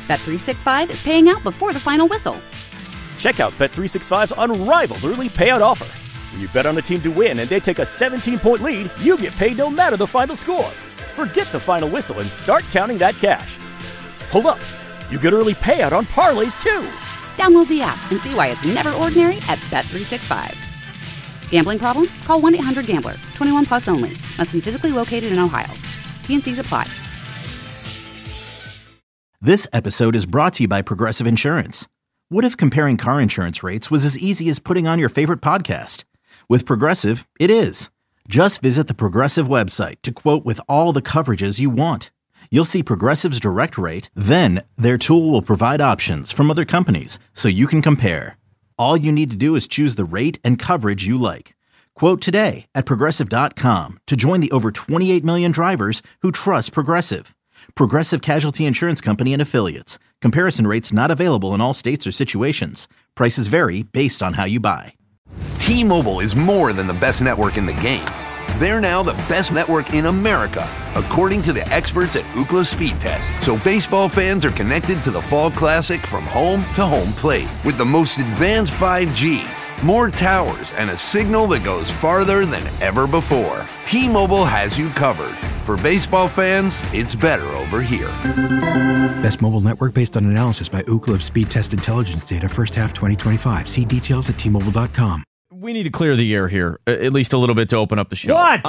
Bet365 is paying out before the final whistle. Check out Bet365's unrivaled early payout offer. When you bet on a team to win and they take a 17-point lead, you get paid no matter the final score. Forget the final whistle and start counting that cash. Hold up. You get early payout on parlays, too. Download the app and see why it's never ordinary at Bet365. Gambling problem? Call 1-800-GAMBLER. 21 plus only. Must be physically located in Ohio. T&Cs apply. This episode is brought to you by Progressive Insurance. What if comparing car insurance rates was as easy as putting on your favorite podcast? With Progressive, it is. Just visit the Progressive website to quote with all the coverages you want. You'll see Progressive's direct rate, then their tool will provide options from other companies so you can compare. All you need to do is choose the rate and coverage you like. Quote today at Progressive.com to join the over 28 million drivers who trust Progressive. Progressive Casualty Insurance Company and Affiliates. Comparison rates not available in all states or situations. Prices vary based on how you buy. T-Mobile is more than the best network in the game. They're now the best network in America, according to the experts at Ookla Speed Test. So baseball fans are connected to the Fall Classic from home to home plate with the most advanced 5G, more towers, and a signal that goes farther than ever before. T-Mobile has you covered. For baseball fans, it's better over here. Best mobile network based on analysis by Ookla of Speed Test Intelligence data first half 2025. See details at T-Mobile.com. We need to clear the air here, at least a little bit to open up the show. What?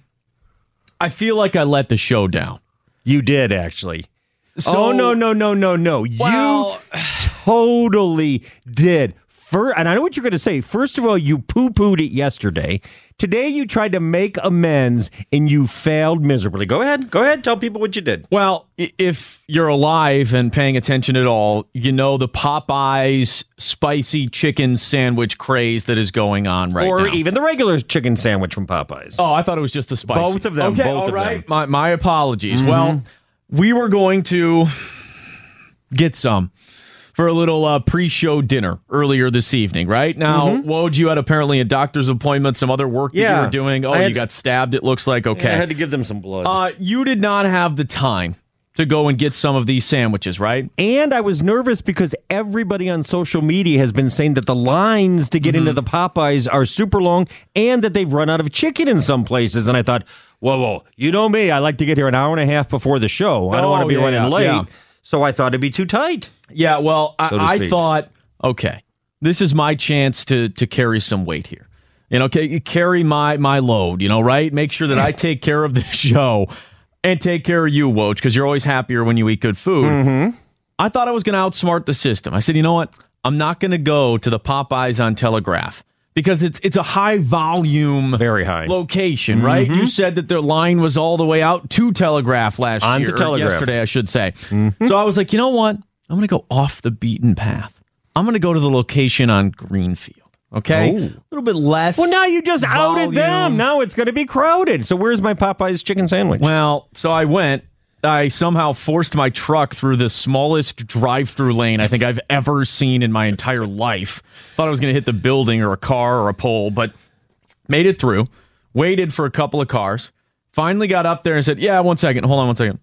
I feel like I let the show down. You did, actually. So, no. Well, You totally did. And I know what you're going to say. First of all, you poo-pooed it yesterday. Today, you tried to make amends, and you failed miserably. Go ahead. Tell people what you did. Well, if you're alive and paying attention at all, you know the Popeyes spicy chicken sandwich craze that is going on right now. Or even the regular chicken sandwich from Popeyes. Oh, I thought it was just the spicy. Both of them. Okay, both all of right. them. My apologies. Well, we were going to get some for a little pre-show dinner earlier this evening, right? Now, Woj, you had apparently a doctor's appointment, some other work that you were doing. Oh, you got stabbed, it looks like. Okay. Yeah, I had to give them some blood. You did not have the time to go and get some of these sandwiches, right? And I was nervous because everybody on social media has been saying that the lines to get into the Popeyes are super long and that they've run out of chicken in some places. And I thought, whoa, you know me. I like to get here an hour and a half before the show. I don't want to be running late. Yeah. So I thought it'd be too tight. Yeah, well, I thought, okay, this is my chance to carry some weight here. You know, carry my load, you know, right? Make sure that I take care of the show and take care of you, Woj, because you're always happier when you eat good food. I thought I was going to outsmart the system. I said, you know what? I'm not going to go to the Popeyes on Telegraph because it's a high volume, very high location, right? You said that their line was all the way out to Telegraph yesterday, I should say. So I was like, you know what? I'm going to go off the beaten path. I'm going to go to the location on Greenfield. Okay? A little bit less. Well, now you just outed them. Now it's going to be crowded. So where's my Popeyes chicken sandwich? Well, so I went. I somehow forced my truck through the smallest drive-through lane I think I've ever seen in my entire life. Thought I was going to hit the building or a car or a pole, but made it through. Waited for a couple of cars. Finally got up there and said, yeah, 1 second. Hold on 1 second.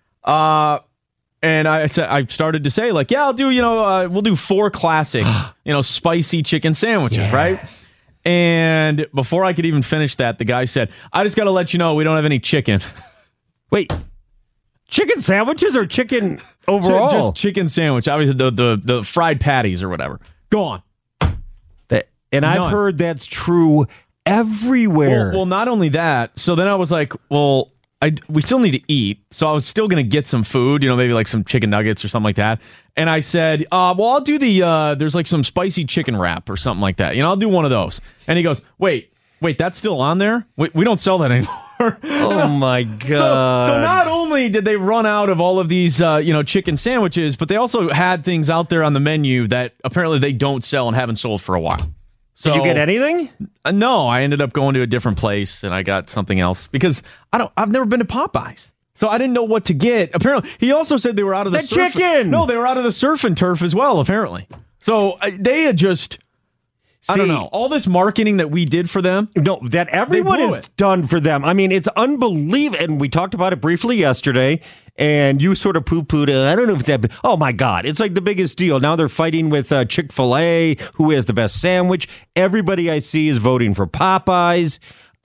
And I started to say, like, yeah, I'll do, we'll do 4 classic, spicy chicken sandwiches, right? And before I could even finish that, the guy said, I just got to let you know we don't have any chicken. Wait, chicken sandwiches or chicken overall? Just chicken sandwich. Obviously, the fried patties or whatever. Go on. I've heard that's true everywhere. Well, not only that. So then I was like, well, we still need to eat. So I was still going to get some food, maybe like some chicken nuggets or something like that. And I said, well, I'll do there's like some spicy chicken wrap or something like that. I'll do one of those. And he goes, wait, that's still on there? We don't sell that anymore. Oh my God. So not only did they run out of all of these, chicken sandwiches, but they also had things out there on the menu that apparently they don't sell and haven't sold for a while. So, did you get anything? No, I ended up going to a different place and I got something else because I've never been to Popeyes. So I didn't know what to get. Apparently, he also said they were out of the chicken. No, they were out of the surf and turf as well, apparently. So they had just I don't know. All this marketing that we did for them. No, that everyone has done for them. I mean, it's unbelievable. And we talked about it briefly yesterday, and you sort of poo-pooed, I don't know if it's that big. Oh, my God. It's like the biggest deal. Now they're fighting with Chick-fil-A, who has the best sandwich. Everybody I see is voting for Popeyes.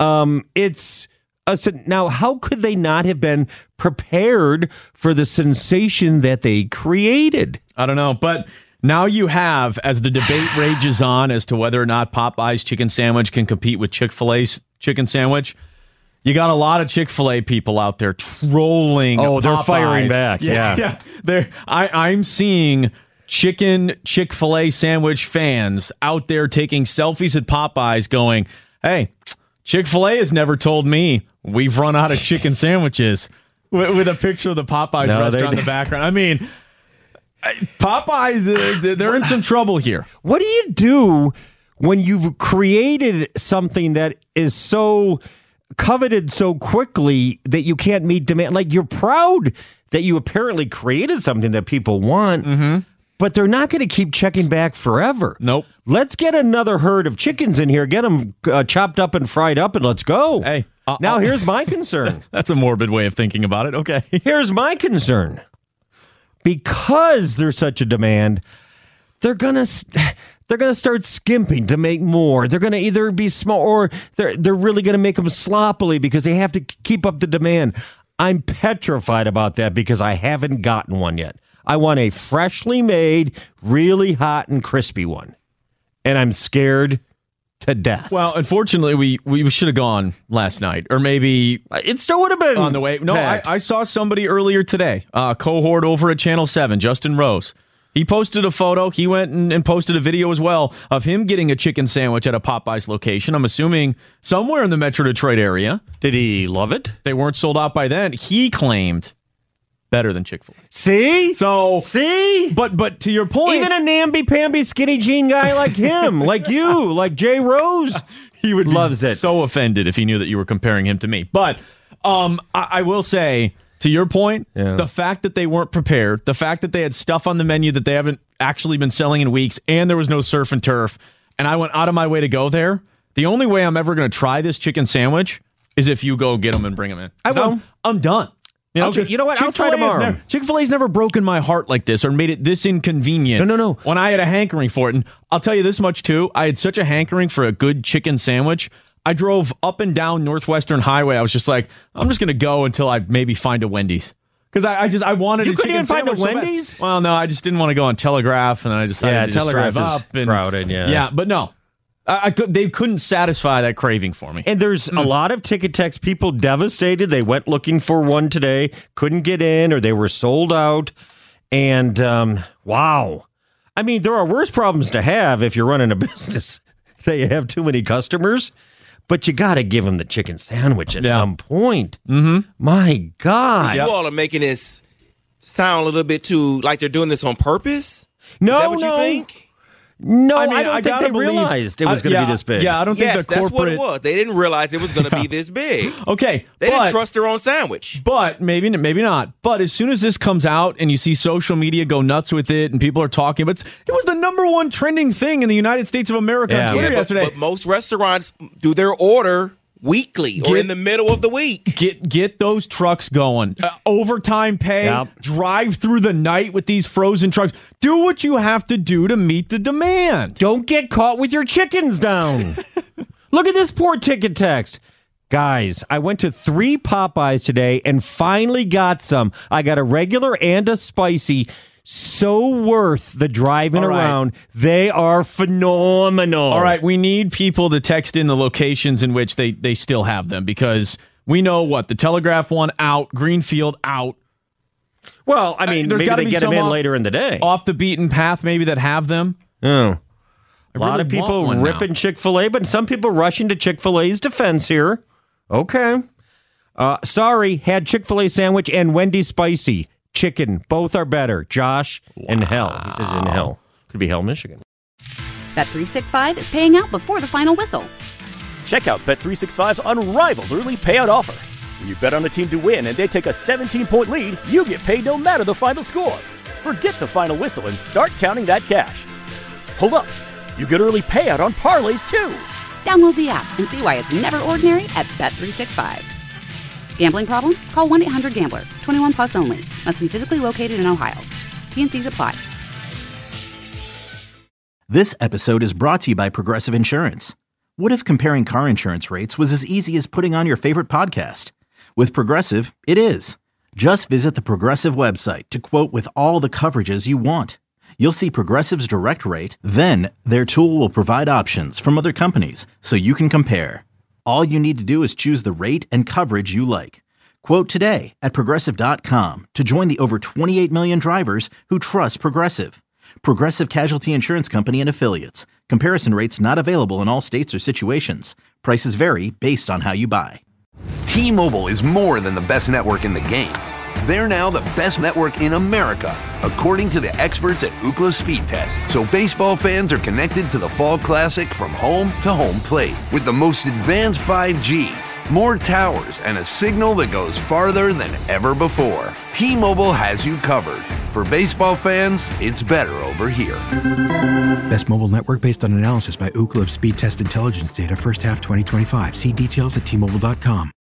Now, how could they not have been prepared for the sensation that they created? I don't know, but now you have, as the debate rages on as to whether or not Popeye's chicken sandwich can compete with Chick-fil-A's chicken sandwich, you got a lot of Chick-fil-A people out there trolling. Oh, they're Popeyes. firing back. Yeah. I'm seeing Chick-fil-A sandwich fans out there taking selfies at Popeyes going, hey, Chick-fil-A has never told me we've run out of chicken sandwiches, with a picture of the Popeyes restaurant in the background. I mean, Popeyes, they're in some trouble here. What do you do when you've created something that is so coveted so quickly that you can't meet demand? Like, you're proud that you apparently created something that people want, but they're not going to keep checking back forever. Nope. Let's get another herd of chickens in here, get them chopped up and fried up, and let's go. Hey, now here's my concern. That's a morbid way of thinking about it. Okay. Here's my concern. Because there's such a demand, they're gonna start skimping to make more. They're gonna either be small or they're really gonna make them sloppily because they have to keep up the demand. I'm petrified about that because I haven't gotten one yet. I want a freshly made, really hot and crispy one, and I'm scared to death. Well, unfortunately, we should have gone last night, or maybe it still would have been on the way. No, I saw somebody earlier today, cohort over at Channel 7, Justin Rose. He posted a photo. He went and posted a video as well of him getting a chicken sandwich at a Popeyes location. I'm assuming somewhere in the Metro Detroit area. Did he love it? They weren't sold out by then. He claimed better than Chick-fil-A. See? See? But to your point, even a namby-pamby skinny jean guy like him, like you, like Jay Rose, he would loves it. So offended if he knew that you were comparing him to me. But I will say, to your point, the fact that they weren't prepared, the fact that they had stuff on the menu that they haven't actually been selling in weeks, and there was no surf and turf, and I went out of my way to go there, the only way I'm ever going to try this chicken sandwich is if you go get them and bring them in. I will. I'm done. You know what? I'll try tomorrow. Chick-fil-A's never broken my heart like this or made it this inconvenient. No. When I had a hankering for it. And I'll tell you this much, too. I had such a hankering for a good chicken sandwich. I drove up and down Northwestern Highway. I was just like, I'm just going to go until I maybe find a Wendy's. Because I wanted a chicken sandwich. You couldn't find a Wendy's? Well, no, I just didn't want to go on Telegraph, and I decided to just drive up. And, crowded, Yeah, but no. They couldn't satisfy that craving for me. And there's a lot of Ticket Text people devastated. They went looking for one today, couldn't get in, or they were sold out. And wow. I mean, there are worse problems to have if you're running a business that you have too many customers. But you got to give them the chicken sandwich at some point. My God. You all are making this sound a little bit too like they're doing this on purpose? No, Is that what you think? No, I mean, I don't think they realized it was going to be this big. Yeah, I don't think the corporate... that's what it was. They didn't realize it was going to be this big. Okay, they didn't trust their own sandwich. But maybe not. But as soon as this comes out and you see social media go nuts with it and people are talking, but it was the number one trending thing in the United States of America on Twitter yesterday. But most restaurants do their order weekly or in the middle of the week. Get those trucks going. Overtime pay, drive through the night with these frozen trucks. Do what you have to do to meet the demand. Don't get caught with your chickens down. Look at this poor Ticket Text. Guys, I went to 3 Popeyes today and finally got some. I got a regular and a spicy. So worth the driving around. They are phenomenal. All right, we need people to text in the locations in which they still have them, because we know the Telegraph one out, Greenfield out. Well, I mean, maybe they get them in later in the day. Off the beaten path, maybe, that have them. Oh. A lot of people ripping Chick-fil-A, but some people rushing to Chick-fil-A's defense here. Okay. Sorry, had Chick-fil-A sandwich and Wendy's spicy. Chicken, both are better. Josh in Hell. He says in Hell. Could be Hell, Michigan. Bet365 is paying out before the final whistle. Check out Bet365's unrivaled early payout offer. When you bet on a team to win and they take a 17-point lead, you get paid no matter the final score. Forget the final whistle and start counting that cash. Hold up. You get early payout on parlays, too. Download the app and see why it's never ordinary at Bet365. Gambling problem? Call 1-800-GAMBLER. 21 plus only. Must be physically located in Ohio. T&Cs apply. This episode is brought to you by Progressive Insurance. What if comparing car insurance rates was as easy as putting on your favorite podcast? With Progressive, it is. Just visit the Progressive website to quote with all the coverages you want. You'll see Progressive's direct rate, then their tool will provide options from other companies so you can compare. All you need to do is choose the rate and coverage you like. Quote today at Progressive.com to join the over 28 million drivers who trust Progressive. Progressive Casualty Insurance Company and Affiliates. Comparison rates not available in all states or situations. Prices vary based on how you buy. T-Mobile is more than the best network in the game. They're now the best network in America, according to the experts at Ookla Speed Test. So baseball fans are connected to the Fall Classic from home to home plate. With the most advanced 5G, more towers, and a signal that goes farther than ever before. T-Mobile has you covered. For baseball fans, it's better over here. Best mobile network based on analysis by Ookla Speed Test Intelligence data first half 2025. See details at T-Mobile.com.